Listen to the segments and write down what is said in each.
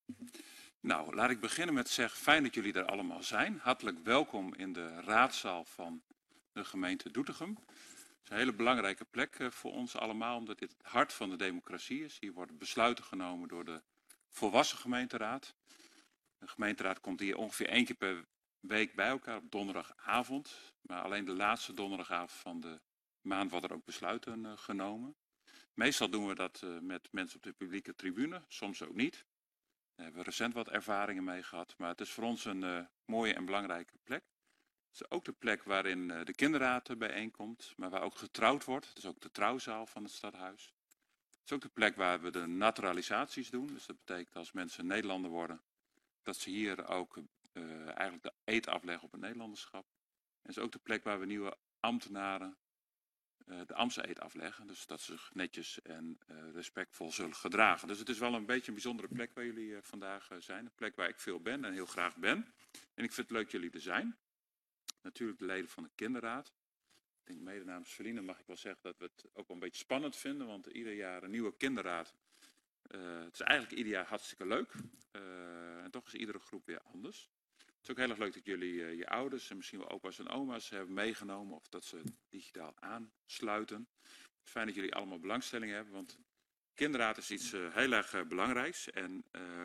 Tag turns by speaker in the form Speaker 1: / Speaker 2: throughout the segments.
Speaker 1: Nou, laat ik beginnen met zeggen, fijn dat jullie er allemaal zijn. Hartelijk welkom in de raadzaal van de gemeente Doetinchem. Het is een hele belangrijke plek voor ons allemaal, omdat dit het hart van de democratie is. Hier worden besluiten genomen door de volwassen gemeenteraad. De gemeenteraad komt hier ongeveer 1 keer per week bij elkaar op donderdagavond. Maar alleen de laatste donderdagavond van de maand worden er ook besluiten genomen. Meestal doen we dat met mensen op de publieke tribune, soms ook niet. Daar hebben we recent wat ervaringen mee gehad, maar het is voor ons een mooie en belangrijke plek. Het is ook de plek waarin de kinderraad bijeenkomt, maar waar ook getrouwd wordt. Het is ook de trouwzaal van het stadhuis. Het is ook de plek waar we de naturalisaties doen. Dus dat betekent als mensen Nederlander worden, dat ze hier ook eigenlijk de eed afleggen op het Nederlanderschap. En het is ook de plek waar we nieuwe ambtenaren de ambtseed afleggen. Dus dat ze zich netjes en respectvol zullen gedragen. Dus het is wel een beetje een bijzondere plek waar jullie vandaag zijn. Een plek waar ik veel ben en heel graag ben. En ik vind het leuk dat jullie er zijn. Natuurlijk de leden van de kinderraad. Ik denk mede namens Feline mag ik wel zeggen dat we het ook wel een beetje spannend vinden. Want ieder jaar een nieuwe kinderraad. Het is eigenlijk ieder jaar hartstikke leuk. En toch is iedere groep weer anders. Het is ook heel erg leuk dat jullie je ouders en misschien wel opa's en oma's hebben meegenomen. Of dat ze digitaal aansluiten. Fijn dat jullie allemaal belangstelling hebben. Want kinderraad is iets heel erg belangrijks. En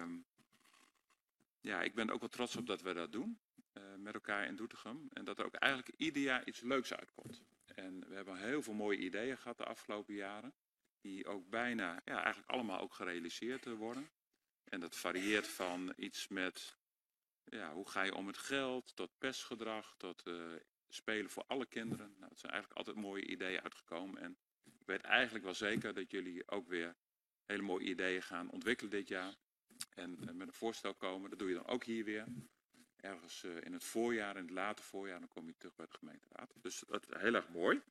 Speaker 1: ja, ik ben ook wel trots op dat we dat doen. Met elkaar in Doetinchem. En dat er ook eigenlijk ieder jaar iets leuks uitkomt. En we hebben heel veel mooie ideeën gehad de afgelopen jaren. Die ook bijna, ja, eigenlijk allemaal ook gerealiseerd worden. En dat varieert van iets met, ja, hoe ga je om met geld, tot pestgedrag, tot spelen voor alle kinderen. Nou, het zijn eigenlijk altijd mooie ideeën uitgekomen. En ik weet eigenlijk wel zeker dat jullie ook weer hele mooie ideeën gaan ontwikkelen dit jaar. En met een voorstel komen, dat doe je dan ook hier weer. Ergens in het voorjaar, in het late voorjaar, dan kom je terug bij de gemeenteraad. Dus dat is heel erg mooi.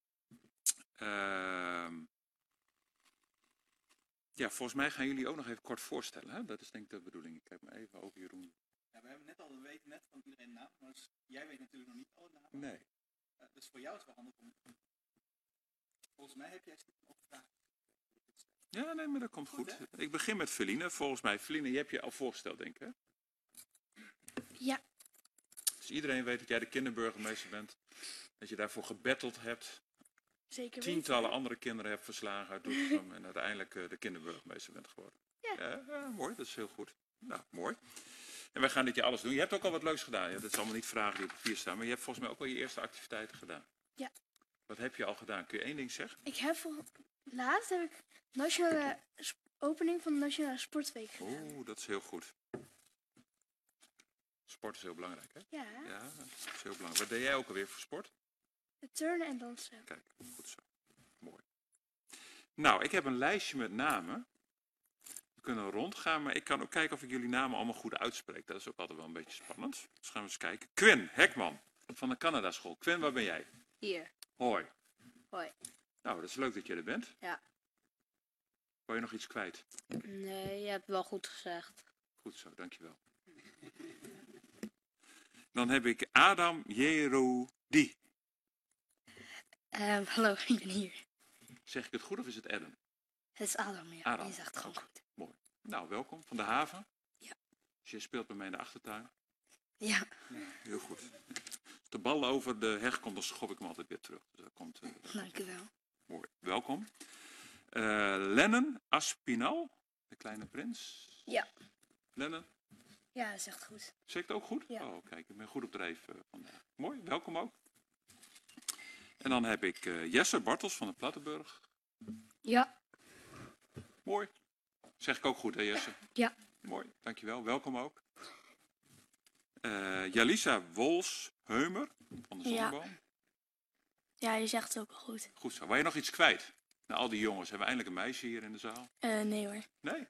Speaker 1: Ja, volgens mij gaan jullie ook nog even kort voorstellen. Hè? Dat is denk ik de bedoeling. Ik kijk maar even over Jeroen.
Speaker 2: Ja, we hebben net al, we weten net van iedereen de naam, maar jij weet natuurlijk nog niet alle namen.
Speaker 1: Nee.
Speaker 2: Dus voor jou is het wel handig om... Volgens mij heb jij ook vragen.
Speaker 1: Ja, nee, maar dat komt goed. Ik begin met Feline. Volgens mij, Feline, je hebt je al voorgesteld, denk ik, hè?
Speaker 3: Ja.
Speaker 1: Dus iedereen weet dat jij de kinderburgemeester bent. Dat je daarvoor gebatteld hebt.
Speaker 3: Zeker
Speaker 1: Tientallen
Speaker 3: weten.
Speaker 1: andere kinderen hebt verslagen uit Doetinchem. En uiteindelijk de kinderburgemeester bent geworden. Ja, mooi. Dat is heel goed. Nou, mooi. En wij gaan dit jaar alles doen. Je hebt ook al wat leuks gedaan. Ja, dat is allemaal niet vragen die op papier staan. Maar je hebt volgens mij ook al je eerste activiteiten gedaan.
Speaker 3: Ja.
Speaker 1: Wat heb je al gedaan? Kun je één ding zeggen?
Speaker 3: Ik heb laatst heb ik nationale opening van de Nationale Sportweek gedaan.
Speaker 1: Oeh, dat is heel goed. Sport is heel belangrijk, hè?
Speaker 3: Ja.
Speaker 1: Ja, dat is heel belangrijk. Wat deed jij ook alweer voor sport?
Speaker 3: Turnen en dansen.
Speaker 1: Kijk, goed zo. Mooi. Nou, ik heb een lijstje met namen. We kunnen rondgaan, maar ik kan ook kijken of ik jullie namen allemaal goed uitspreek. Dat is ook altijd wel een beetje spannend. Dus gaan we eens kijken. Quinn Hekman van de Canada School. Quinn, waar ben jij?
Speaker 4: Hier.
Speaker 1: Hoi.
Speaker 4: Hoi.
Speaker 1: Nou, dat is leuk dat je er bent.
Speaker 4: Ja.
Speaker 1: Wil je nog iets kwijt?
Speaker 4: Nee, je hebt wel goed gezegd.
Speaker 1: Goed zo, dankjewel. Dan heb ik Adam Jerodi.
Speaker 3: Hallo, ik ben hier.
Speaker 1: Zeg ik het goed of is het Adam?
Speaker 3: Het is Adam, ja.
Speaker 1: Adam.
Speaker 3: Je zegt het gewoon
Speaker 1: Oké,
Speaker 3: goed.
Speaker 1: mooi. Nou, welkom van de haven.
Speaker 3: Ja.
Speaker 1: Dus je speelt bij mij in de achtertuin.
Speaker 3: Ja.
Speaker 1: Heel goed. Als de bal over de heg komt, dan schop ik hem altijd weer terug. Dus dat komt,
Speaker 3: Dank u wel.
Speaker 1: mooi. Welkom. Lennon Aspinal, de kleine prins.
Speaker 3: Ja.
Speaker 1: Lennon,
Speaker 3: Ja, dat zegt het goed.
Speaker 1: zeg ik het ook goed?
Speaker 3: Ja.
Speaker 1: Oh, kijk, ik ben goed op dreef vandaag. Mooi, welkom ook. En dan heb ik Jesse Bartels van de Plattenburg.
Speaker 3: Ja.
Speaker 1: Mooi. Zeg ik ook goed, hè Jesse?
Speaker 3: Ja.
Speaker 1: Mooi, dankjewel. Welkom ook. Jalisa Wolsheumer van de
Speaker 3: Ja.
Speaker 1: Zonneboom.
Speaker 3: Ja, je zegt het ook al goed.
Speaker 1: Goed zo. Wil je nog iets kwijt? Nou, al die jongens. Hebben we eindelijk een meisje hier in de zaal?
Speaker 3: Nee hoor.
Speaker 1: Nee?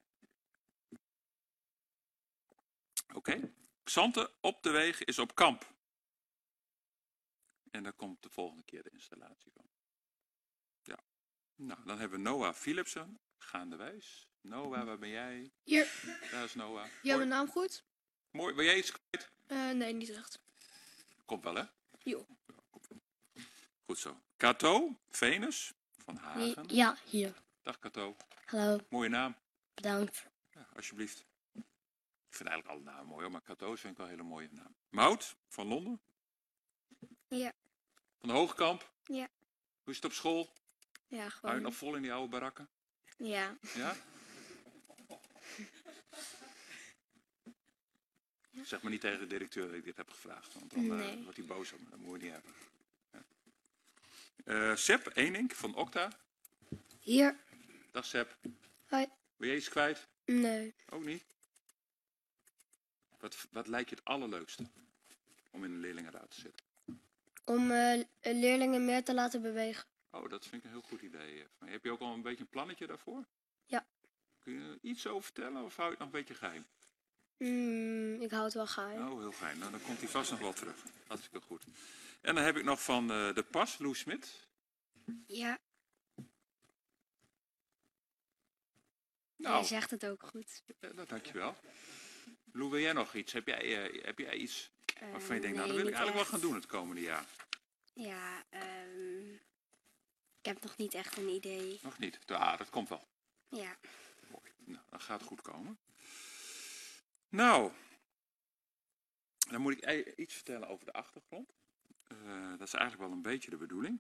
Speaker 1: Oké. Xante op de Weeg is op kamp. En daar komt de volgende keer de installatie van. Ja. Nou, dan hebben we Noah Philipsen, gaandewijs. Noah, waar ben jij?
Speaker 3: Hier.
Speaker 1: Daar is Noah.
Speaker 3: Ja,
Speaker 1: Mooi.
Speaker 3: mijn naam goed?
Speaker 1: Mooi. Wil jij iets kwijt?
Speaker 3: Nee, niet echt.
Speaker 1: Komt wel, hè?
Speaker 3: Jo.
Speaker 1: Goed zo. Kato Venus van Hagen.
Speaker 3: Ja, hier.
Speaker 1: Dag Kato.
Speaker 3: Hallo.
Speaker 1: Mooie naam.
Speaker 3: Bedankt.
Speaker 1: Ja, alsjeblieft. Ik vind eigenlijk alle namen mooi, hoor, maar Cato vind ik wel een hele mooie naam. Mout van Londen?
Speaker 3: Ja.
Speaker 1: Van de Hoogkamp?
Speaker 3: Ja.
Speaker 1: Hoe is het op school?
Speaker 4: Ja,
Speaker 1: Hou je
Speaker 4: gewoon.
Speaker 1: nog vol in die oude barakken?
Speaker 4: Ja.
Speaker 1: Ja? Zeg maar niet tegen de directeur dat ik dit heb gevraagd, want dan
Speaker 4: Nee.
Speaker 1: wordt hij boos op me. Dat moet je niet hebben. Ja. Seb Eenink van Okta.
Speaker 3: Hier.
Speaker 1: Dag Seb.
Speaker 3: Hoi.
Speaker 1: Ben je iets kwijt?
Speaker 3: Nee.
Speaker 1: Ook niet? Wat lijkt je het allerleukste om in een leerlingenraad te zitten?
Speaker 3: Om leerlingen meer te laten bewegen.
Speaker 1: Oh, dat vind ik een heel goed idee. Heb je ook al een beetje een plannetje daarvoor?
Speaker 3: Ja.
Speaker 1: Kun je er iets over vertellen of hou je het nog een beetje geheim?
Speaker 3: Ik hou het wel geheim.
Speaker 1: Oh, heel fijn. Nou, dan komt hij vast nog wel terug. Hartstikke goed. En dan heb ik nog van de PAS, Loes Smit.
Speaker 3: Ja.
Speaker 1: Nou,
Speaker 3: Jij zegt het ook goed.
Speaker 1: dankjewel. Lou, wil jij nog iets? Heb jij iets waarvan je denkt, nou, dat wil
Speaker 4: nee,
Speaker 1: ik
Speaker 4: niet
Speaker 1: eigenlijk wel
Speaker 4: echt.
Speaker 1: gaan doen het komende jaar?
Speaker 4: Ja, ik heb nog niet echt een idee.
Speaker 1: Nog niet? Ja, dat komt wel.
Speaker 4: Ja.
Speaker 1: Mooi. Nou, dan gaat het goed komen. Nou, dan moet ik iets vertellen over de achtergrond. Dat is eigenlijk wel een beetje de bedoeling.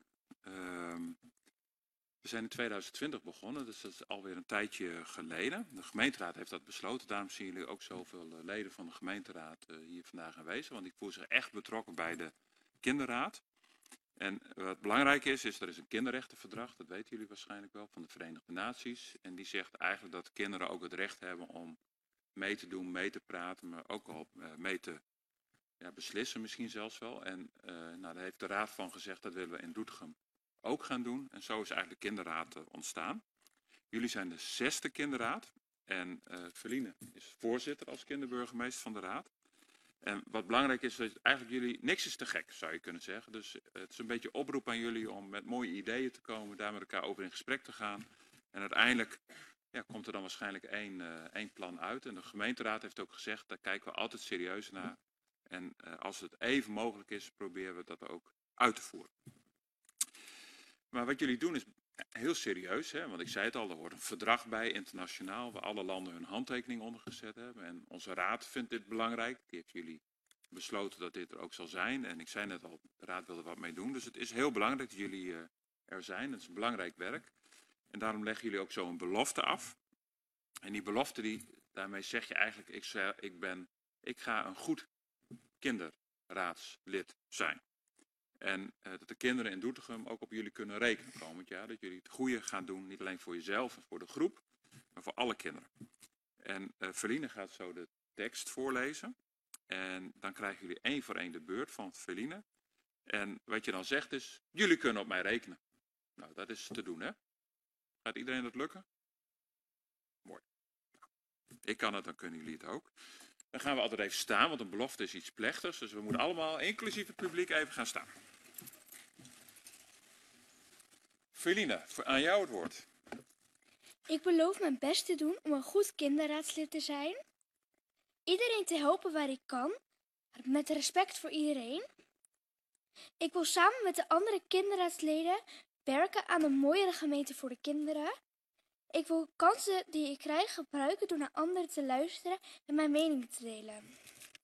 Speaker 1: We zijn in 2020 begonnen, dus dat is alweer een tijdje geleden. De gemeenteraad heeft dat besloten. Daarom zien jullie ook zoveel leden van de gemeenteraad hier vandaag aanwezig. Want die voelen zich echt betrokken bij de kinderraad. En wat belangrijk is er is een kinderrechtenverdrag, dat weten jullie waarschijnlijk wel, van de Verenigde Naties. En die zegt eigenlijk dat kinderen ook het recht hebben om mee te doen, mee te praten, maar ook al mee te beslissen misschien zelfs wel. En daar heeft de raad van gezegd, dat willen we in Doetinchem ook gaan doen. En zo is eigenlijk de kinderraad ontstaan. Jullie zijn de 6e kinderraad. En Feline is voorzitter als kinderburgemeester van de raad. En wat belangrijk is, dat eigenlijk jullie, niks is te gek, zou je kunnen zeggen. Dus het is een beetje oproep aan jullie om met mooie ideeën te komen, daar met elkaar over in gesprek te gaan. En uiteindelijk komt er dan waarschijnlijk één plan uit. En de gemeenteraad heeft ook gezegd, daar kijken we altijd serieus naar. En als het even mogelijk is, proberen we dat ook uit te voeren. Maar wat jullie doen is heel serieus, hè? Want ik zei het al, er hoort een verdrag bij, internationaal, waar alle landen hun handtekening onder gezet hebben. En onze raad vindt dit belangrijk. Die heeft jullie besloten dat dit er ook zal zijn. En ik zei net al, de raad wil er wat mee doen. Dus het is heel belangrijk dat jullie er zijn. Het is een belangrijk werk. En daarom leggen jullie ook zo een belofte af. En die belofte, daarmee zeg je eigenlijk, ik ga een goed kinderraadslid zijn. En dat de kinderen in Doetinchem ook op jullie kunnen rekenen komend jaar. Dat jullie het goede gaan doen, niet alleen voor jezelf en voor de groep, maar voor alle kinderen. En Feline gaat zo de tekst voorlezen. En dan krijgen jullie 1 voor 1 de beurt van Feline. En wat je dan zegt is, jullie kunnen op mij rekenen. Nou, dat is te doen, hè? Gaat iedereen dat lukken? Mooi. Ik kan het, dan kunnen jullie het ook. Dan gaan we altijd even staan, want een belofte is iets plechtigs. Dus we moeten allemaal, inclusief het publiek, even gaan staan. Feline, aan jou het woord.
Speaker 3: Ik beloof mijn best te doen om een goed kinderraadslid te zijn. Iedereen te helpen waar ik kan, met respect voor iedereen. Ik wil samen met de andere kinderraadsleden werken aan een mooiere gemeente voor de kinderen. Ik wil kansen die ik krijg gebruiken door naar anderen te luisteren en mijn mening te delen.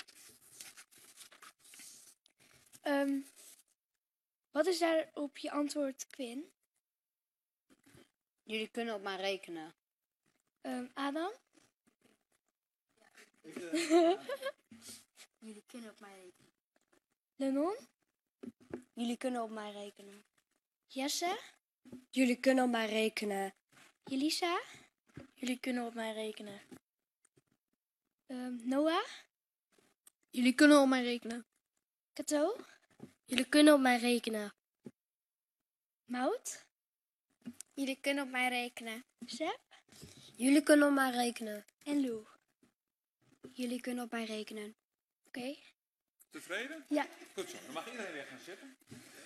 Speaker 3: Wat is daarop je antwoord, Quinn?
Speaker 4: Jullie kunnen op mij rekenen.
Speaker 3: Adam?
Speaker 4: Jullie kunnen op mij rekenen.
Speaker 3: Lennon?
Speaker 4: Jullie kunnen op mij rekenen.
Speaker 3: Jesse?
Speaker 5: Jullie kunnen op mij rekenen.
Speaker 3: Jelisa?
Speaker 5: Jullie kunnen op mij rekenen.
Speaker 3: Noah?
Speaker 5: Jullie kunnen op mij rekenen.
Speaker 3: Cato?
Speaker 5: Jullie kunnen op mij rekenen.
Speaker 3: Mout?
Speaker 5: Jullie kunnen op mij rekenen.
Speaker 3: Seb?
Speaker 5: Jullie kunnen op mij rekenen.
Speaker 3: En Lou?
Speaker 5: Jullie kunnen op mij rekenen.
Speaker 3: Oké.
Speaker 1: Tevreden?
Speaker 3: Ja.
Speaker 1: Goed zo, dan mag iedereen weer gaan zitten.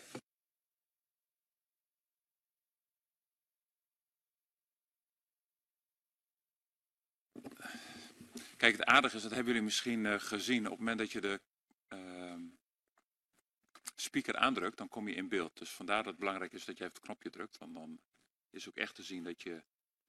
Speaker 1: Kijk, het aardige is, dat hebben jullie misschien gezien, op het moment dat je de speaker aandrukt, dan kom je in beeld. Dus vandaar dat het belangrijk is dat je even het knopje drukt, want dan is ook echt te zien dat je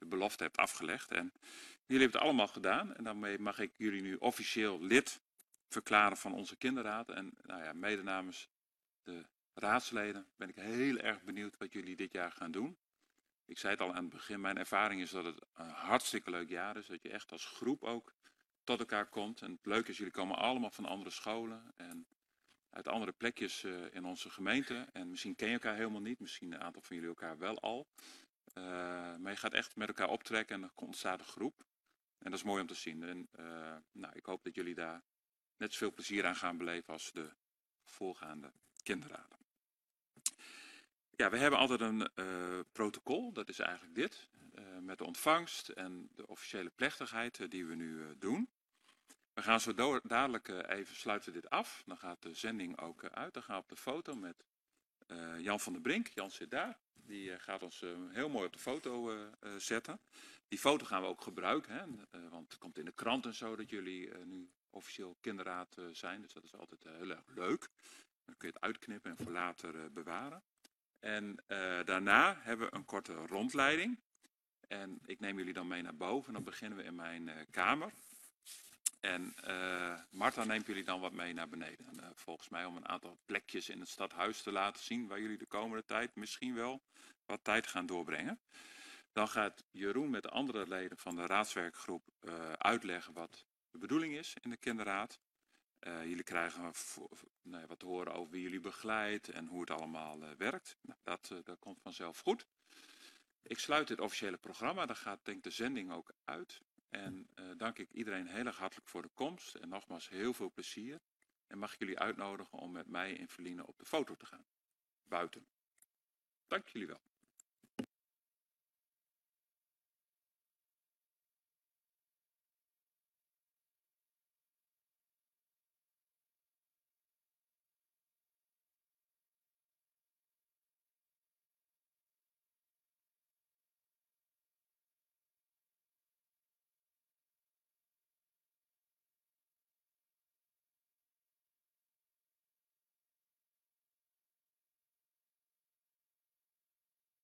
Speaker 1: de belofte hebt afgelegd. En jullie hebben het allemaal gedaan. En daarmee mag ik jullie nu officieel lid verklaren van onze kinderraad. En nou ja, mede namens de raadsleden ben ik heel erg benieuwd wat jullie dit jaar gaan doen. Ik zei het al aan het begin, mijn ervaring is dat het een hartstikke leuk jaar is. Dat je echt als groep ook tot elkaar komt. En het leuke is, jullie komen allemaal van andere scholen en uit andere plekjes in onze gemeente. En misschien ken je elkaar helemaal niet, misschien een aantal van jullie elkaar wel al. Maar je gaat echt met elkaar optrekken en er ontstaat een groep. En dat is mooi om te zien. En nou, ik hoop dat jullie daar net zoveel plezier aan gaan beleven als de voorgaande kinderraden. Ja, we hebben altijd een protocol, dat is eigenlijk dit. Met de ontvangst en de officiële plechtigheid die we nu doen. We gaan zo dadelijk even sluiten dit af. Dan gaat de zending ook uit. Dan gaan we op de foto met Jan van der Brink. Jan zit daar. Die gaat ons heel mooi op de foto zetten. Die foto gaan we ook gebruiken. Hè? Want het komt in de krant en zo dat jullie nu officieel kinderraad zijn. Dus dat is altijd heel erg leuk. Dan kun je het uitknippen en voor later bewaren. En daarna hebben we een korte rondleiding. En ik neem jullie dan mee naar boven. En dan beginnen we in mijn kamer. En Marta neemt jullie dan wat mee naar beneden. En, volgens mij om een aantal plekjes in het stadhuis te laten zien. Waar jullie de komende tijd misschien wel wat tijd gaan doorbrengen. Dan gaat Jeroen met de andere leden van de raadswerkgroep uitleggen wat de bedoeling is in de kinderraad. Jullie krijgen wat te horen over wie jullie begeleidt en hoe het allemaal werkt. Nou, dat komt vanzelf goed. Ik sluit dit officiële programma. Dan gaat denk ik de zending ook uit. En dank ik iedereen heel erg hartelijk voor de komst. En nogmaals heel veel plezier. En mag ik jullie uitnodigen om met mij in Verliezen op de foto te gaan. Buiten. Dank jullie wel.